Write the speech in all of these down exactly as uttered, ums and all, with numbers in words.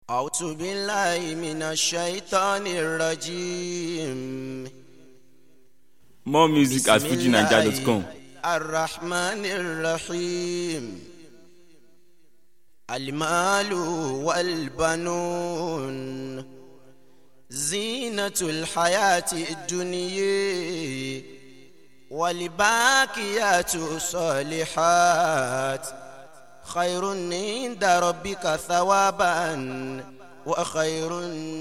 أعوذ بالله من الشيطان الرجيم. More music at fuji naija dot com. الرحمن الرحيم. المال والبنون زينة الحياة الدنيا والباقيات الصالحات خير عند ربك ثوابا وخير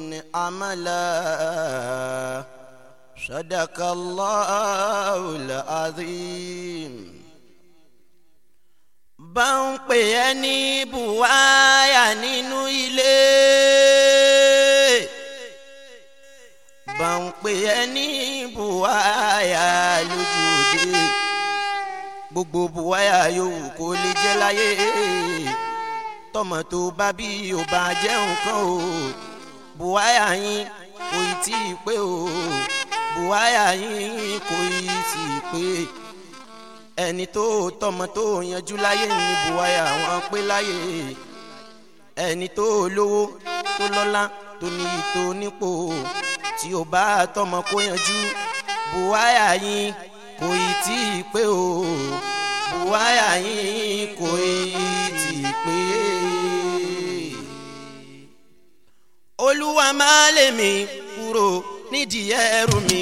عملا. صدق الله العظيم. bá ń pè ẹ́ ní buwaya nínú ilé, bá ń pè ẹ́ ní buwaya lójú òde, gbogbo buwaya yòówù kó lè jẹ́ láyé, tọmọ tó bá bí ó bá jẹ́ nǹkan o, buwaya yín kò ì tí ì pé o, buwaya yín kò ì tí ì pé. ẹni tó tọmọ tó yanjú láyé ní buwaya wọn pé láyé, ẹni tó lówó tó lọ́lá tó ní ìtò nípò tí ó bá tọmọ kó yanjú, buwaya yín kò ì tí ì pé o, buwaya yín kò ì tí ì pé. Olúwa má lé mi kúrò nídìí ẹrù mi.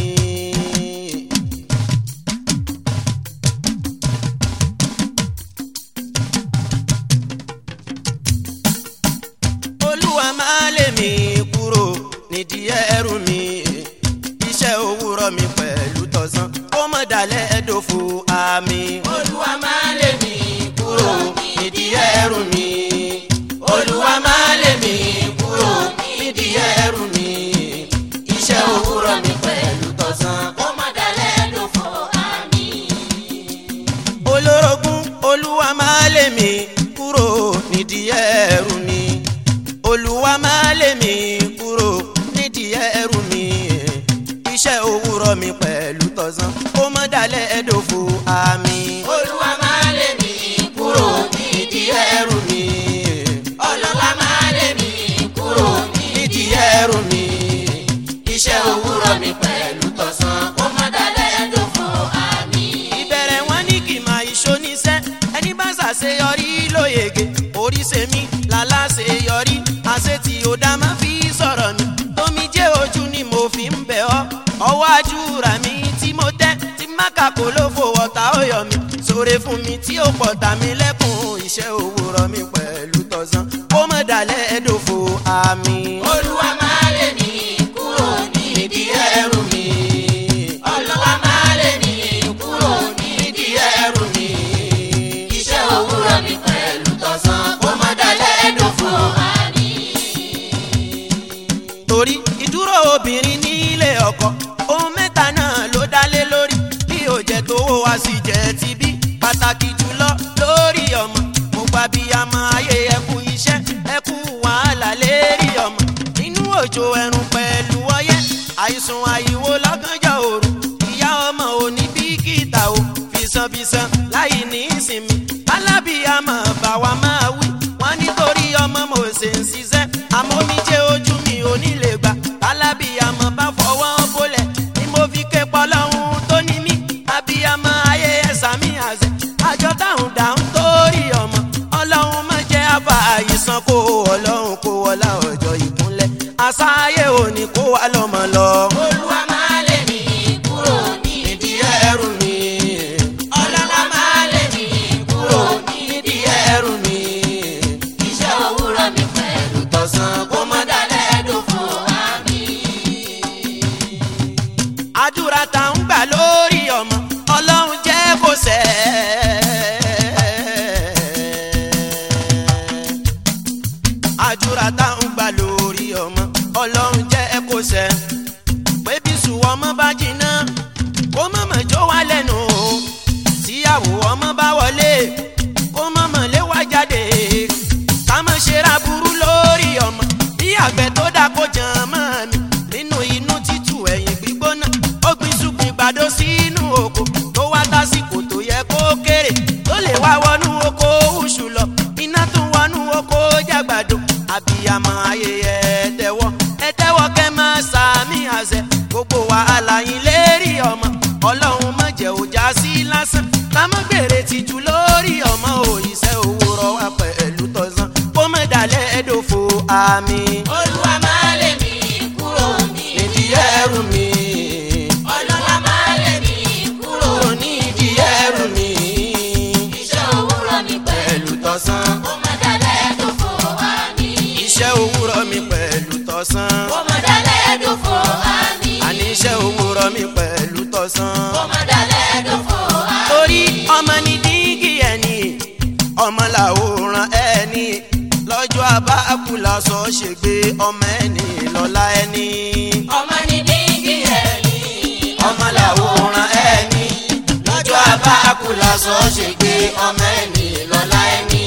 Olúwa má lé mi kúrò nídìí ẹrù mi. Iṣẹ́ òwúrọ̀ mi pẹ̀lú tọ̀sán kó má dalẹ̀ ẹ̀dọ̀fù àmì. Olúwa má lé mi kúrò nídìí ẹrù mi. Olúwa má lé mi kúrò nídìí ẹrù mi. Iṣẹ́ òwúrọ̀ mi pẹ̀lú tọ̀sán kó má dalẹ̀ ẹ̀dọ̀fù àmì. Olórogún Olúwa má lé mi kúrò nídìí ẹrù mi. Olúwa má lé mi kúrò nídìí ẹrù mi. Iṣẹ́ òwúrọ̀ mi pẹ̀lú tọ̀sán kó má dalẹ̀ ẹ̀dọ̀fù àmì. Olúwa má lé mi kúrò nídìí ẹrù mi. Olúwa má lé mi kúrò nídìí ẹrù mi. Iṣẹ́ òwúrọ̀ mi pẹ̀lú tọ̀sán kó má dalẹ̀ ẹ̀dọ̀fù àmì. Ìbẹ̀rẹ̀ wọn ní kì máa ìṣó níṣẹ́, ẹni bá ṣàṣeyọrí ló yege. Orí ṣe mí lálàṣeyọrí, àṣẹ tí ó dá máa fi sọ̀rọ̀ mi. Tómi jẹ́ ojú ni mo fi ń bẹ̀ ọ́, ọwọ́ àjúra mi tí mo tẹ́, tí máka kò ló fò ọ̀tá ó yọ mi. Sóre fún mi tí ó pọ̀ tà mí lẹ́kùn, iṣẹ́ òwúrọ̀ mi pẹ̀lú tọ̀sán kó má dalẹ̀ ẹ̀dọ̀fù àmì. Olúwa má lé mi kúrò nídìí ẹrù mi. Olúwa má lé mi kúrò nídìí ẹrù mi. Iṣẹ́ òwúrọ̀ mi pẹ̀lú tọ̀sán kó má dalẹ̀ ẹ̀dọ̀fù àmì. Torí ìdúró obìnrin nílé ọkọ, ohun mẹ́ta náà ló dálé lórí. Bí ó jẹ́ tó wá sí jẹ́ ti bí, pàtàkì jùlọ lórí ọmọ. Mo gbà bí a máa yé ẹkú iṣẹ́, ẹkú wàhálà lérí ọmọ. Nínú òjò ẹ̀rùn pẹ̀lú ọyẹ́, àìsùn àìwò lọ́gànjọ́ òru. Ìyá ọmọ ò ní bìkítà o, fìsànfìsàn láì ní ìsinmi. Alábìyamọ bá wa máa wí, wọ́n nítorí ọmọ mo ṣe ń ṣiṣẹ́. Àmọ́ mi jẹ́ ojú mi ò ní lè gbà. Alábìyamọ bá fọwọ́ bólẹ̀, ni mo fi ké pọ́lọ́hún tó ní mí. Abiyamọ ayé ẹ̀sà mi àṣẹ, àjọ táwọn dáhùn torí ọmọ. Ọlọ́run má jẹ́ àbá àìsàn kó Ọlọ́run kó wọlá ọjọ́ ìkúnlẹ̀. Àṣà ayé òní kó wá lọ́mọ lọ. Olúwa má lé mi kúrò nídìí ẹrù mi. Olúwa má lé mi kúrò nídìí ẹrù mi. Iṣẹ́ òwúrọ̀ mi pẹ̀lú tọ̀sán kó má dalẹ̀ ẹ̀dọ̀fù àmì. Àdúrà tá ń gbà lórí ọmọ, Ọlọ́run jẹ́ kó ṣẹ. Àdúrà tá ń gbà lórí ọmọ, Ọlọ́run jẹ́ kó ṣẹ. Pé bí sùn ọmọ bá jìnnà, kó mọ̀mọ́ jó wá lẹ́nu. Tíyàwó ọmọ bá wọlé, kó mọ̀mọ́ lé wá jáde. Ká má ṣe ra burú lórí ọmọ, bí àgbẹ̀ tó dá kó jàn mọ́ mi. Nínú inú títù ẹ̀yìn gbígbóná, ó gbin ṣùgbìn gbàdó sínú oko. Tó wá tásìkò tó yẹ kó kéré, tó lè wá wọnú oko oṣù lọ. Iná tún wọnú oko jágbàdo. Abiyamọ ọmọ ayé ẹ tẹ́wọ́ ẹ tẹ́wọ́ kẹ́ máa sàmì àṣẹ gbogbo wàhálà yín lérí ọmọ ọlọ́run má jẹ́ ó já sí lásán ká má gbèrè tìjú lórí ọmọ òyìṣẹ́ òwúrọ̀ wa pẹ̀lú tọ̀sán kó má dalẹ̀ ẹ̀dọ̀fọ̀ àmì. Olúwa máa lé mi kúrò nídìí ẹrù mi. Ọlọ́lá máa lé mi kúrò nídìí ẹrù mi. iṣẹ́ òwúrọ̀ mi pẹ̀lú tọ̀sán. kó má dalẹ̀ ẹ̀dọ̀fọ̀ àmì. iṣẹ́ òwúrọ̀ mi pẹ̀lú tọ̀sán. kó má dalẹ̀ ẹ̀dọ̀fọ̀ àmì. àní iṣẹ́ òwúrọ̀ mi pẹ̀lú tọ̀sán. kó má dalẹ̀ ẹ̀dọ̀fọ̀ àmì. torí ọmọ ní dígí ẹni ọmọ làwòrán ẹni lọ́jọ́ abáàkú lásọ ṣègbè ọmọ ẹni lọ́lá ẹni. ọmọ ní dígí ẹni ọmọ làwòrán ẹni lọ́jọ́ abáàkú lásọ ṣègbè ọmọ ẹni lọ́lá ẹni.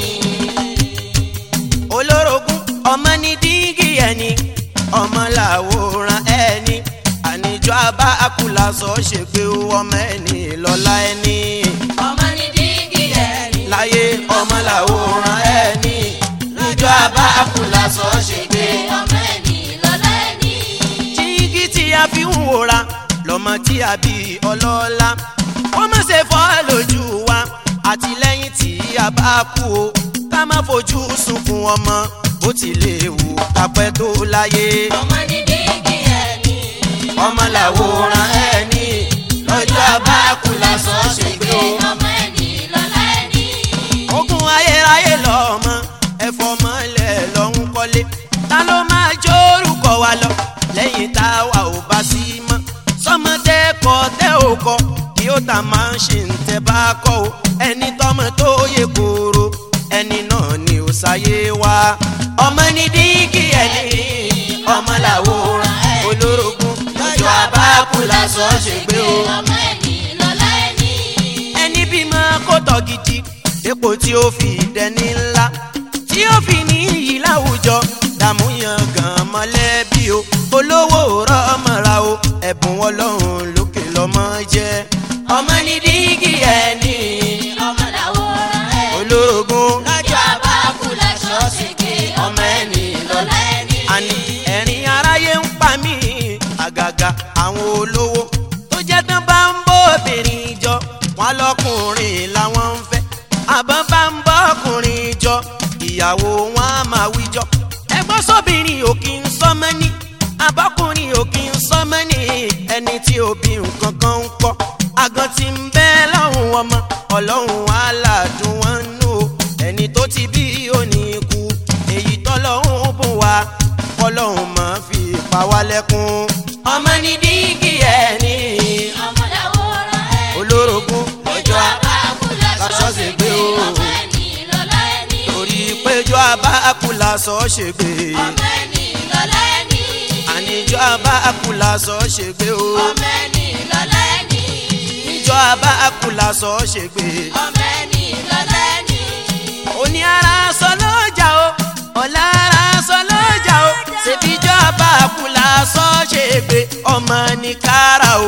olórogún ọmọ ní dígí ẹni ọmọ làwòrán ẹni àníjọ́ abáàkú lásọ ṣègbè ọmọ ẹni lọ́lá ẹni. ọmọ ní dígí ẹni láyé ọmọ làwòrán ẹni níjọ́ abáàkú lásọ ṣègbè. ọmọ ẹni lọ́lá ẹni. jígí tí a fi ń wòra lọ́mọ tí a bí ọlọ́lá ó má ṣe fọ́ lójú wa àtìlẹ́yìn tí a bá kú o ká má fojú sunkún ọmọ bó ti lè wù kápẹ́ tó láyé. ọmọ ní dígí ẹni ọmọ làwòrán ẹni lọ́jọ́ abáàkú lásọ ṣègbè o. ọmọ ẹni lọ́lá ẹni. ogun ayérayé lọ́mọ ẹ̀fọ́ mọ́lẹ̀ lọ́hún kọ́lé ta ló máa jórúkọ wa lọ lẹ́yìn tá a wà ò bá sí mọ́ sọmọdé kọ tẹ́ ò kọ kí ó ta máa ń ṣe ń tẹ́ bá kọ́ o ẹni tọ́mọ tó yẹ kóró ẹni náà ni ó ṣayé wa. ọmọ ní dígí ẹni ọmọ làwòrán olórogún lọ́jọ́ abáàkú lásọ ṣègbè o. ọmọ ẹni lọ́lá ẹni. ẹni bímọ kó tọ́ gidi epo tí ó fi dẹni ńlá tí ó fi ní iyì láwùjọ dààmú yan gan mọ̀lẹ́bí o olówó rọ́mọ̀ra o ẹ̀bùn ọlọ́run lókè lọ́mọ jẹ́. ọmọ ní dígí ẹni ọmọ làwòrán ẹni. olórogún lọ́jọ́ abáàkú lásọ ṣègbè ọmọ ẹni lọ́lá ẹni. àní ẹ̀rín aráyé ń pa mí àgàgà àwọn olówó tó jẹ́ tán bá ń bóbìnrin jọ wọn lọ́kùnrin làwọn ń fẹ́ àbọ̀ bá ń bọ́kùnrin jọ ìyàwó wọn á máa wíjọ ẹgbọ́n sóbìnrin ò kí ń sọmọ ní abọ́kùnrin ò kí ń sọmọ ní ẹni tí òbí nǹkan kan ń kọ́ àgàn tí ń bẹ lọ́hùn ọmọ ọlọ́run aládùn wọn nù ẹni tó ti bí òní kú èyí tọ́lọ́hún bùn wá kọ́lọ́hún máa fi pa wá lẹ́kún. ọmọ ní dígí ẹni ọmọ làwòrán ẹni. olórogún lọ́jọ́ abáàkú lásọ ṣègbè ọmọ ẹni lọ́lá ẹni. torí péjọ abáàkú lásọ ṣègbè ọmọ ẹni lọ́lá ẹni. àníjọ abáàkú lásọ ṣègbè o. ọmọ ẹni lọ́lá ẹni. níjọ abáàkú lásọ ṣègbè. ọmọ ẹni lọ́lá ẹni. òní ara sọ lọ́jà o ọ̀la ara sọ lọ́jà o ṣèbíjọ abáàkú lásọ ṣègbè ọmọ ní kára o.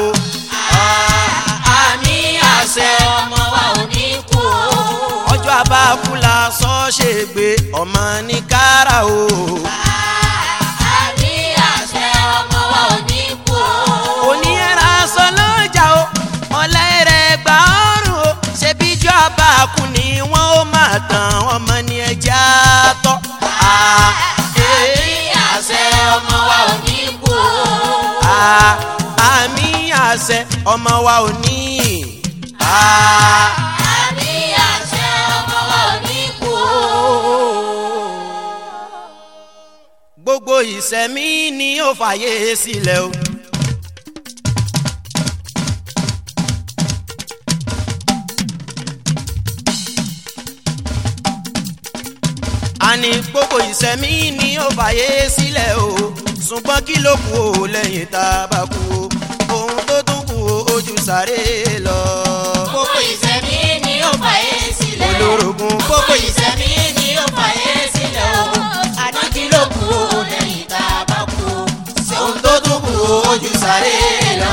àmì àṣẹ ọmọ wa ò ní kú o. ọjọ́ abáàkú lásọ ṣègbè ọmọ ní kára o. àmì àṣẹ ọmọ wa ò ní kú o. òní ara sọ lọ́jà o ọ̀la ẹ̀rẹ̀ gbà ọ̀run o ṣèbíjọ abáàkú ni wọ́n ó máa tàn ọmọ ní ẹja tọ́. àmì àṣẹ ọmọ wa ò ní kú o. àmì àṣẹ ọmọ wa ò ní. àmì àṣẹ ọmọ wa ò ní kú o. gbogbo ìṣẹ̀mí ni ó fàyè sílẹ̀ o. àní gbogbo ìṣẹ̀mí ni ó fàyè sílẹ̀ o ṣùgbọ́n kí ló kù ó lẹ́yìn tá a bá kú o ohun tó tún kù ó ojú sáré lọ. gbogbo ìṣẹ̀mí ni ó fàyè sílẹ̀. olórogún gbogbo ìṣẹ̀mí ni ó fàyè sílẹ̀ o. àní kí ló kù ó lẹ́yìn tá a bá kú o. ohun tó tún kù ó ojú sáré lọ.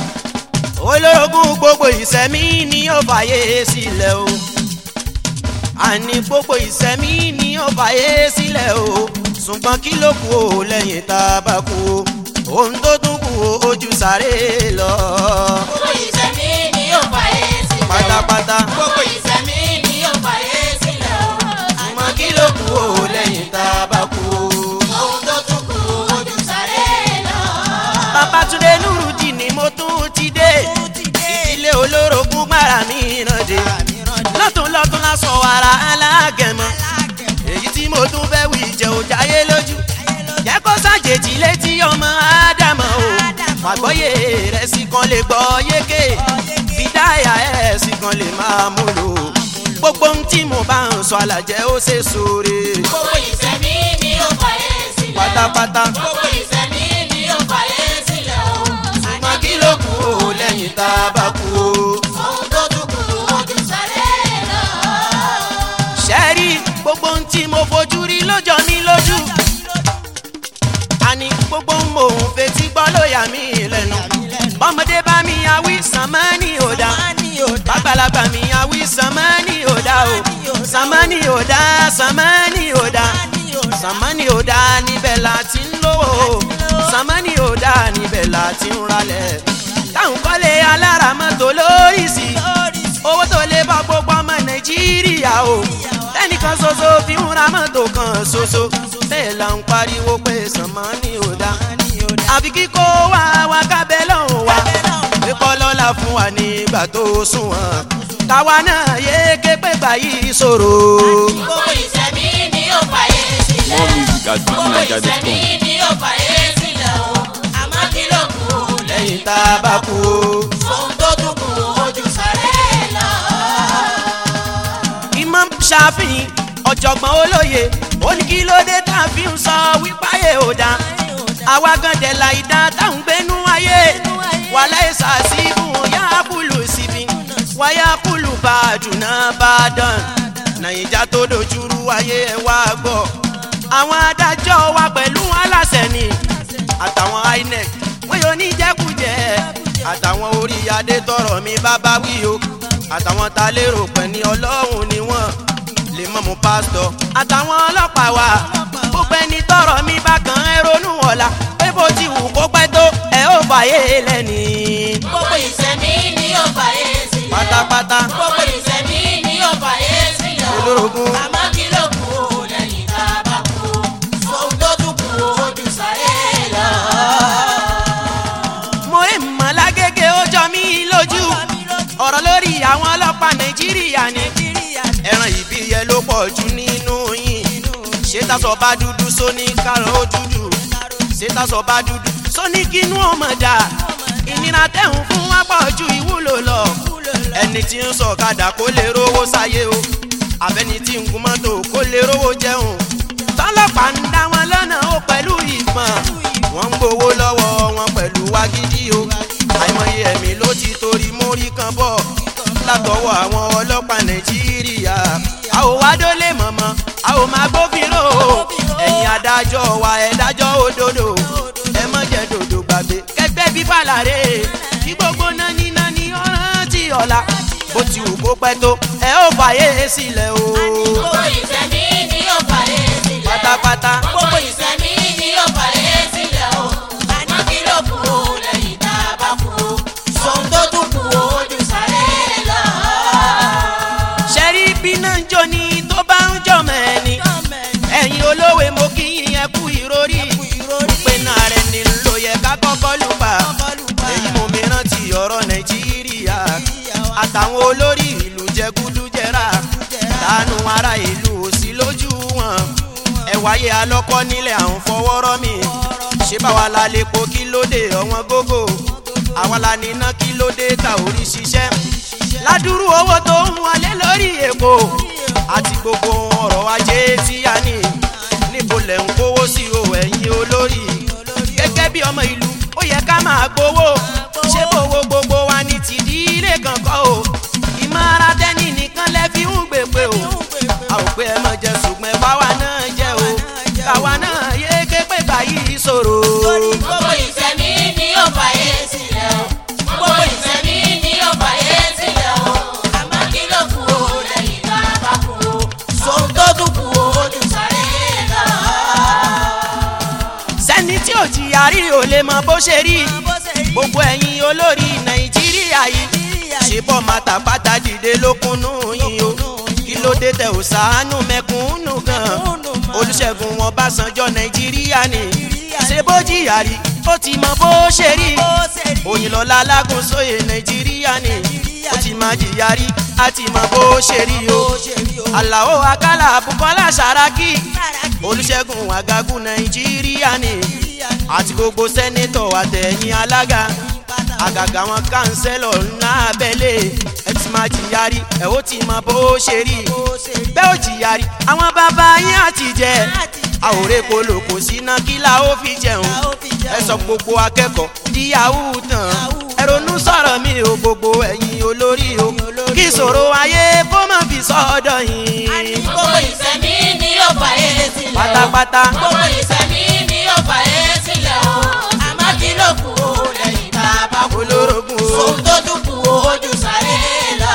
olórogún gbogbo ìṣẹ̀mí ni ó fàyè sílẹ̀ o àní gbogbo ìsẹ̀mí ni ó fàyè sílẹ̀ o ṣùgbọ́n kí ló kù o lẹ́yìn tá a bá kú o ohun tó tún kù o ojú sáré lọ. gbogbo ìsẹ̀mí ni ó fàyè sílẹ̀ o pátápátá. gbogbo ìsẹ̀mí ni ó fàyè sílẹ̀ o ṣùgbọ́n kí ló kù o lẹ́yìn tá a bá kú o. ohun tó tún kù ojú sáré lọ. Babátúndé Nurudeen ni mo tún ti dé ìdílé olórogún gbára mi ràn dé lọ́tún lọ́tún lásán wàrà alágẹ̀mọ́ èyí tí mo tún fẹ́ wí jẹ́ ò jáyé lójú jẹ́ kó ṣàjèjì létí ọmọ ádámọ̀ o fàgbọ́yé rẹ̀ sì kan lè gbọ́ yéké fìdáyà ẹ̀ sì kan lè máa mú lò gbogbo ohun tí mo bá ń sọ àlàjẹ́ ó ṣe sóore. gbogbo ìsẹ̀mí ni ó fàyè sílẹ̀ o pátápátá. gbogbo ìsẹ̀mí ni ó fàyè sílẹ̀ o ṣùgbọ́n kí ló kù o lẹ́yìn tá a bá kú o. ohun tó tún kù ojú sáré lọ. ṣẹ́rí gbogbo ohun tí mo fojú rí ló jọ mí lójú àní gbogbo ohun mò ń fetí gbọ́ ló yà mí lẹ́nu bọ́mọdé bá mi awí sàmánì òdà bàgbàlagbà mi awí sàmánì òdà o sàmánì òdà sàmánì òdà sàmánì òdà níbẹ̀ la ti ń lówó sàmánì òdà níbẹ̀ la ti ń ralẹ̀ táwọn kọ́lé alára mọ́tò lórí sí owó tó lè bá gbogbo ọmọ nàìjíríà o ẹnìkan ṣoṣo fi ń ra mọ́tò kan ṣoṣo bẹ́ẹ̀ la ń pariwo pé sàmánì òdà àfi kíkó wá wá kábẹ́ lọ́hùn wá kíkọ́ lọ́la fún wa nígbà tó sunwọ̀n káwa náà yé ké pé gbà yìí ṣòro. gbogbo ìsẹ̀mí ni ó fàyè sílẹ̀ More music at gbogbo fuji naija dot ìsẹ̀mí com. ni ó fàyè sílẹ̀ o àmọ́ kí ló kù lẹ́yìn lẹ́yìn tá a bá kú o. ohun tó tún kù ojú sáré lọ. Imam Shafi ọ̀jọ̀gbọ́n olóye ó ní kí ló dé tá a fi ń sọ wípáyé ò dá àwa gan dẹ̀ la ìdá táwọn gbénú ayé wàlẹ́ ìsàsíbù yá kúlù síbi wáyà kúlù bá a dùnà bá a dán nàìjà tó dojúrú ayé ẹ wá gbọ́ àwọn adájọ́ wa pẹ̀lú aláṣẹ ni àtàwọn I N E C wọ́n yóò ní jẹ́kújẹ́ àtàwọn orí adé tọrọ mi bábá wí o àtàwọn ta lérò pẹ̀ ní ọlọ́run ni wọ́n lè mọ̀mú pásítọ̀ àtàwọn ọlọ́pàá wa gbogbo ẹni tọrọ mi bá kàn ẹ́ ronú ọ̀la pé bó ti wù kó pẹ́ tó ẹ ó fàyè lẹ́ni. gbogbo ìsẹ̀mí ni ó fàyè sílẹ̀ pátápátá. gbogbo ìsẹ̀mí ni ó fàyè sílẹ̀ o olórogún. àmọ́ kí ló kù lẹ́yìn tá a bá kú ohun tó tún kù ojú sáré lọ. mo rí mọ̀lágége ó jọ mí lójú ọ̀rọ̀ lórí àwọn ọlọ́pàá nàìjíríà ni ẹran ìbíyẹ ló pọ̀ jù nínú yín ṣé tásọ bá dúdú sóní kárọ̀ ó dúdú ṣé tásọ bá dúdú sóní kínú ọmọ dà ìnira tẹ̀hún fún wa pọ̀ ju ìwúlò lọ ẹni tí ń sọ̀kadà kó lè rówó sáyé o àbẹ́ni tí ń gun mọ́tò kó lè rówó jẹun tọ́lọ́pàá ń dá wọn lọ́nà ó pẹ̀lú ìbọn wọ́n ń gbowó lọ́wọ́ wọn pẹ̀lú wágídí o àìmọye ẹ̀mí ló ti torí mórí kan bọ̀ látọwọ́ àwọn ọlọ́pàá nàìjíríà a ò wá dólé mọ̀mọ́ a ò máa gbófinró ẹ̀yin adájọ́ wa ẹ̀ dájọ́ òdodo ẹ mọ̀ jẹ́ dòdò gbàgbé kẹgbẹ́ bí fàlàrè kí gbogbo nání nání ọ̀ràn tí ọ̀la bó ti wù kó pẹ́ tó ẹ ó fàyè sílẹ̀ o. gbogbo ìsẹ̀mí ni ó fàyè sílẹ̀ pátápátá. gbogbo ìsẹ̀mí ni ó fàyè sílẹ̀ o àmọ́ kí ló kù lẹ́yìn tá a bá kú ohun tó tún kù ojú sáré lọ. ṣẹ́rí bí náà ń jó ni tó bá ń jọ mẹ́ni ẹ̀yin olówe mo kí yín ẹ kú ìrórí pé náà rẹ̀ ni ló yẹ ká kọ́kọ́ lù bá èyí mo mìíràn ti ọ̀rọ̀ nàìjíríà àtàwọn olórí ìlú jẹgúdújẹrà tánú ara ìlú òsì lójú wọn ẹ wáyé alọ́kọ́ nílẹ̀ àwọn fọwọ́rọ́ mi ṣé báwa la lè po kí ló dé ọ̀wọ́n gógó àwa la níná kí ló dé ta orí ṣiṣẹ́ ládùúrú owó tó ń wọlé lórí èkó àti gbogbo ọrọ̀ ajé tí a ní níbo lẹ̀ ń kówó sí o ẹ̀yin olórí gẹ́gẹ́ bí ọmọ ìlú ó yẹ ká máa gbowó ṣé bówó gbogbo wa ní tìdílé kankan o ìmọ̀ràn tẹ́ni nìkan lẹ́ fi ń gbèpè o a ò pé ẹ mọ̀ jẹ ṣùgbọ́n báwa náà jẹ́ o káwa náà yé ké pé báyìí ṣòro. gbogbo ìsẹ̀mí ni ó fàyè sílẹ̀ o gbogbo ìsẹ̀mí ni ó fàyè sílẹ̀ o àmọ́ kí ló kù lẹ́yìn tá a bá kú ò jìyà rí ò lè mọ bó ṣe rí gbogbo ẹ̀yin olórí nàìjíríà yìí ṣe bọ́ màtàpátá dìde lókùnú yìí o kí ló dé tẹ ò ṣàánú mẹ̀kúnnù gan Olúṣẹ́gun Ọbásanjọ́ nàìjíríà ni ṣe bó jìyà rí ó ti mọ bó ṣe rí Oyinlọ́lá Alágúnsóyè nàìjíríà ni ó ti máa jìyà rí a ti mọ bó ṣe rí o Àlàó Àkàlà Bùkọ́lá Sàràkí Olúṣẹ́gun Àgàgù nàìjíríà ni àti gbogbo sẹ́nẹ́tọ̀ àtẹ̀yìn alága àgàgà wọn kánsẹ́lọ̀ ńlá abẹ́lé ẹ ti máa jìyà rí ẹ ó ti mọ bó ṣe rí bẹ́ẹ̀ ó jìyà rí àwọn bàbá yín àti jẹ àwòrán kolo kò síná kí la ó fi jẹun ẹ sọ gbogbo akẹ́kọ̀ọ́ di yahoo tán ẹ ronú sọ̀rọ̀ mi ò gbogbo ẹ̀yin olórí o kí ìṣòro ayé kó má fi sọ́dọ̀ yín. gbogbo ìṣẹ̀mí ni yóò fà é sílẹ̀ o pátápátá. gbogbo ìṣẹ̀mí ni yóò fà é sílẹ̀ o àmọ́ kí ló kù ó lẹ́yìn tá a bá kú olórogún o. ohun tó tún kù ó ojú sáré lọ.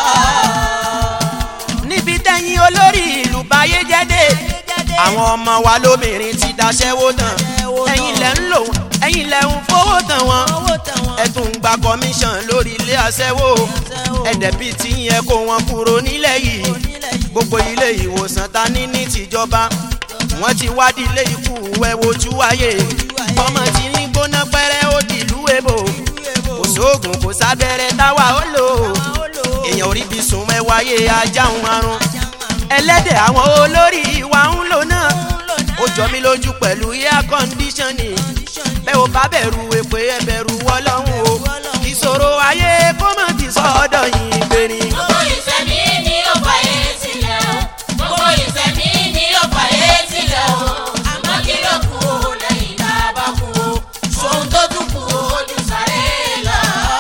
níbi tẹ́yìn olórí ìlú báyé jẹ́dé àwọn ọmọ wa lóbìnrin ti daṣẹ́wó tán ẹ̀yin lẹ̀ ń lò wọ́n ẹ̀yin lẹ̀ ń fowó tán wọn ẹ tún gba commission lórí ilé aṣẹ́wó ẹ̀dẹ̀bí tí yẹn kó wọn kúrò nílẹ̀ yìí gbogbo ilé ìwòsàn ta ní ní tìjọba wọ́n ti wádìí ilé ikú ẹ wojú ayé ọmọ tí ní gbóná pẹ́rẹ́ ó dìlú èbò kò sóògùn kò sábẹ́rẹ́ táwa ó lò èèyàn orí bí sùn ẹ wáyé ajáhùn àrùn ẹlẹ́dẹ̀ àwọn olórí wa ń lò náà ó jọ mí lójú pẹ̀lú air conditioning bẹ́ẹ̀ ò bá bẹ̀rù èpè ẹ bẹ̀rù Ọlọ́run o ìṣòro ayé kó má ti sọ́dọ̀ yín gbérí. gbogbo ìṣẹ̀mí ni yóò fà é sílẹ̀ o gbogbo ìṣẹ̀mí ni yóò fà é sílẹ̀ o àmọ́ kí ló kù ó lẹ́yìn tá a bá kú o ṣòun tó tún kù ó ojú sáré lọ.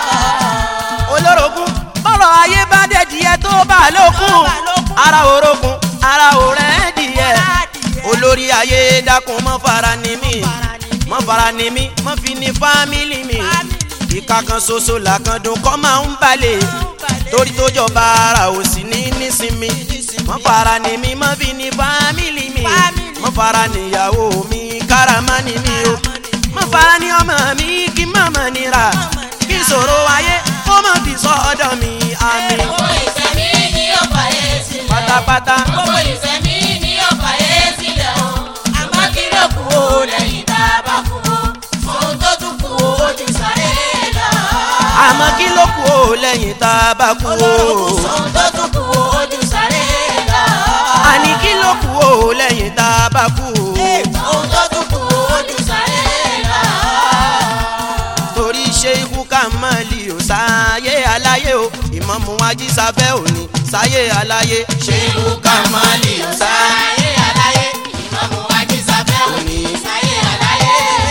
olórogún bọ́rọ̀ ayé bá dẹ̀ díẹ̀ tó bá lókun ara orogún ara òrẹ́ díẹ̀ olórí ayé dákun mọ́ fara ni mí mọ́ fara ni mí mọ́ fi ní fámìlì mi ìka kan ṣoṣo làkàndùn kọ́ máa ń balẹ̀ torí tó jọba ara ò sí ní nísinmi mọ́ fara ni mí mọ́ fi ní fámìlì mi mọ́ fara níyàwó mi káràmá ni mí o mọ́ fara ní ọmọ mi kí mọ̀mọ́ nira kí ìṣòro ayé kó má fi sọ́dọ̀ mi àmín. gbogbo ìṣẹ̀mí ni yóò fà é sílẹ̀ o pátápátá. gbogbo ìṣẹ̀mí ni yóò fà é sílẹ̀ o àmọ́ kí ló kù ó lẹ́yìn tá a bá kú o ohun tó tún kù ó ojú sáré lọ. àmọ́ kí ló kù ó lẹ́yìn tá a bá kú o. ohun tó tún kù ó ojú sáré lọ. àní kí ló kù ó lẹ́yìn tá a bá kú o. ohun tó tún kù ó ojú sáré lọ. torí Ṣéíkù Kàmáàlì ò sáyé aláyé o Ìmámù Ajísáfẹ́ òní sáyé aláyé. Ṣéíkù Kàmáàlì ò sáyé aláyé Ìmámù Ajísáfẹ́ òní sáyé aláyé.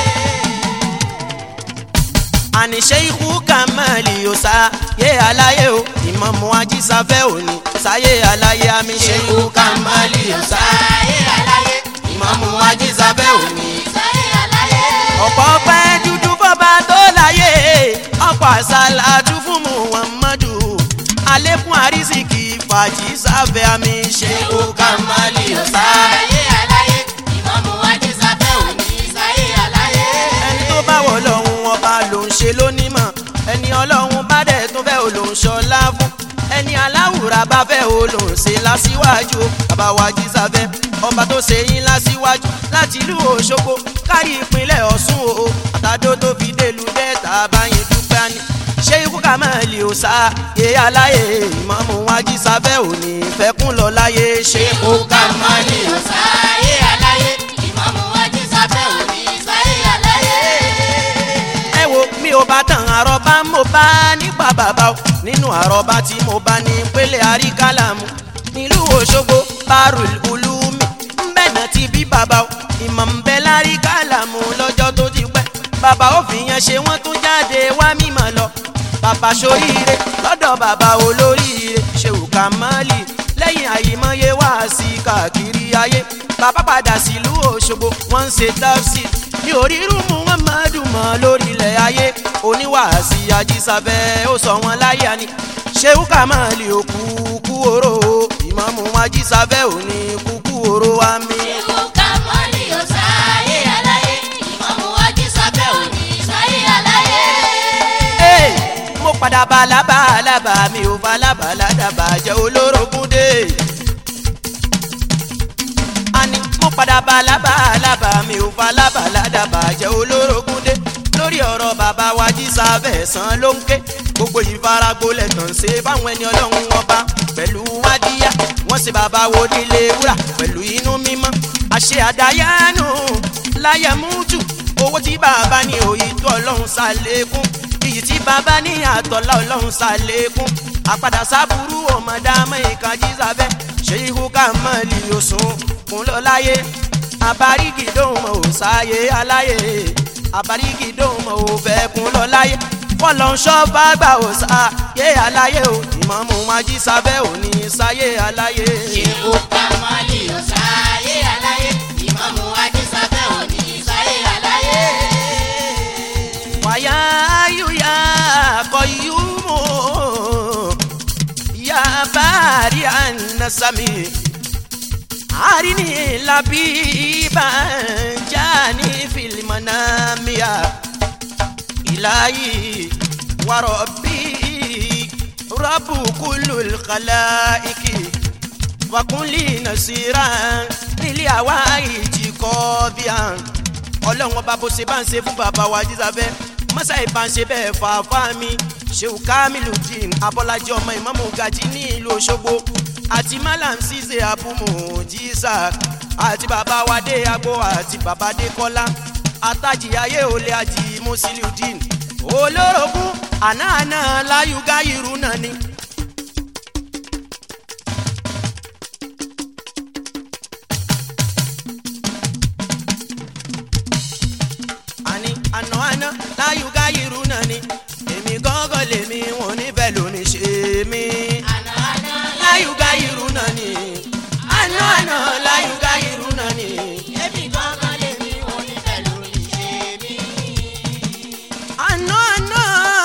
àní Ṣéíkù Kàmáàlì ò sáyé aláyé o Ìmámù Ajísáfẹ́ òní sáyé aláyé àmì. Ṣéíkù Kàmáàlì ò sáyé aláyé Ìmámù Ajísáfẹ́ òní sáyé aláyé. ọ̀pọ̀ pẹ́ dúdú fọ́ba tó láyé ọ̀pọ̀ àṣàlátú fún Muhammadu àlékún àrísìkì fàájì sáfẹ́ àmì. Ṣéíkù Kàmáàlì ò sáyé aláyé Ìmámù Ajísáfẹ́ òní sáyé aláyé. ẹni tó bá wọ̀ lọ́hùn ọba ló ń ṣe lónímọ̀ ẹni Ọlọ́hun bá dẹ̀ tún fẹ́ ò ló ń ṣọlá fún ẹni aláwùrà bá fẹ́ ò ló ń ṣe lásìwájú bàbá wa Ajísáfẹ́ ọba tó ṣe yín lásìwájú láti ìlú Òṣogbo kárí ìpínlẹ̀ Ọ̀ṣun o àtàdó tó fi délùú dẹ́ta báyìí dúpẹ́ ni. Ṣéíkù Kàmáàlì ò sáyé aláyé Ìmámù Ajísáfẹ́ òní fẹ́kún lọ láyé. Ṣéíkù Kàmáàlì ò sáyé aláyé Ìmámù Ajísáfẹ́ òní sáyé aláyé. ẹ wo mi ò bá tàn àrọ́bá mo bá nípa bàbá o nínú àrọ́bá tí mo bá ní pélé àríkálàmù nílùú Òṣogbo Barul Ulumi ńbẹ̀nà ti bí bàbá o ìmọ̀ ń bẹ láríkálàmù lọ́jọ́ tó ti pẹ́ bàbá ó fi yẹn ṣe wọ́n tún jáde wá mímọ̀ lọ bàbá ṣoríire lọ́dọ̀ bàbá olóríire Ṣéíkù Kàmáàlì lẹ́yìn àyèmọ́yé wá sí káàkiri ayé bàbá padà sílùú Òṣogbo wọ́n ń ṣe tafsir ní orírun Muhammadu mọ́ lórílẹ̀ ayé oníwàásí Ajísáfẹ́ ó sọ wọn láyà ni Ṣéíkù Kàmáàlì ó kú kú oró Ìmámù Ajísáfẹ́ òní kú kú oró àmì. Ṣéíkù Kàmáàlì ò sáyé aláyé Ìmámù padà bá lábàlábà mi ò bá lábàládàbà jẹ́ olórogún dé. àní mo padà bá lábàlábà mi ò bá lábàládàbà jẹ́ olórogún dé. lórí ọ̀rọ̀ bàbá wa Jísà Fẹ̀sán ló ń ké gbogbo ìfaragbolẹ̀ tàn ṣe fáwọn ẹni ọlọ́run ọba pẹ̀lú wádìíyá wọ́n ṣe bàbá wo nílé wúrà pẹ̀lú inú mímọ́ àṣẹ àdáyánu láyé mútu owó tí bàbá ní òyì tó ọlọ́run ṣàlékún iyì tí bàbá ní àtọ̀lá ọlọ́run ṣàlékún àpàdà sábúrú ọmọdàmọ́ ìka Jísà fẹ́ ṣe ihò ká mọ́ lì òsùn kún lọ láyé àbárígì dóhùn mọ́ ò sáyé aláyé àbárígì dóhùn mọ́ ò fẹ́ kún lọ láyé fọlọ́nṣọ́ bá gbà ò sáyé aláyé ò ìmọ̀mù wa Jísà fẹ́ ò ní sáyé aláyé. ṣé ó ká mọ́ lì ò sáyé aláyé ìmọ̀mù wa Jísà fẹ́ ò ní sáyé aláyé. wàyà ayúyà kọ̀yúmù yà bàrí ànásàmì àríní làbíbà jáni fìlìmọ̀nàmíà ìlàyé wàrọ̀bí rọ́bù kúlù kàláìkì wàkúnlì nàṣírà nílé àwa ìjì kọ́ bíà ọlọ́run ọba bó ṣe bá ń ṣe fún bàbá wa Jísà fẹ́ mọ́sá ìbá ń ṣe bẹ́ẹ̀ fàáfà mi Ṣehu Kamiludeen Abọ́lájí ọmọ Ìmámù Gàjí ní ìlú Òṣogbo àti Malam Ṣíṣe Abumu Jísà àti bàbá wa dé Agbo àti bàbá dé Kọ́lá àtàjì ayé olè àjì Musiliudeen olórogún àná àná láyùgá irú náà ni. àní àná àná láyùgá irú náà ni èmi gángan lèmi wọn níbẹ̀ lónìí ṣe mí. àná àná láyùgá irú náà ni àná àná láyùgá irú náà ni. èmi gángan lèmi wọn níbẹ̀ lónìí ṣe mí. àná àná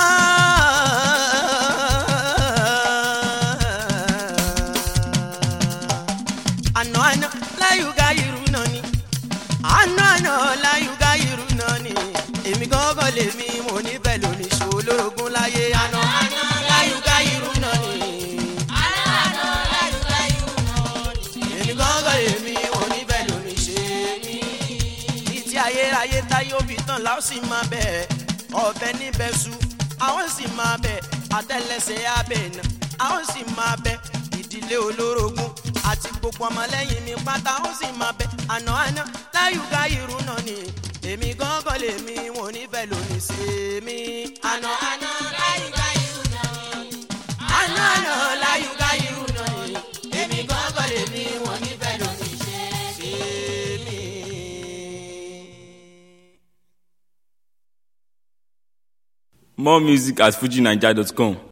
àná àná láyùgá irú náà ni àná àná láyùgá irú náà ni èmi gángan lèmi mo níbẹ̀ lónìí ṣó olórogún láyé. àná àná láyùgá irú náà ni àná àná láyùgá irú náà ni. èmi gángan lèmi mo níbẹ̀ lónìí ṣe mí. títí ayérayé táyé òbí tán láò sì máa bẹ̀ ọ̀bẹ níbẹ̀ su àwọn sì máa bẹ̀ àtẹlẹsẹ̀ abẹ́ náà àwọn sì máa bẹ̀ ìdílé olórogún àti gbogbo ọmọlẹ́yìn mi pátá ó sì máa bẹ̀ àná àná láyùgá irú náà ni èmi gángan lèmi wọn níbẹ̀ lónìí ṣe mí. àná àná láyùgá irú náà ni. àná àná láyùgá irú náà ni èmi gángan lèmi wọn níbẹ̀ lónìí ṣe mí. More music at fuji naija dot com.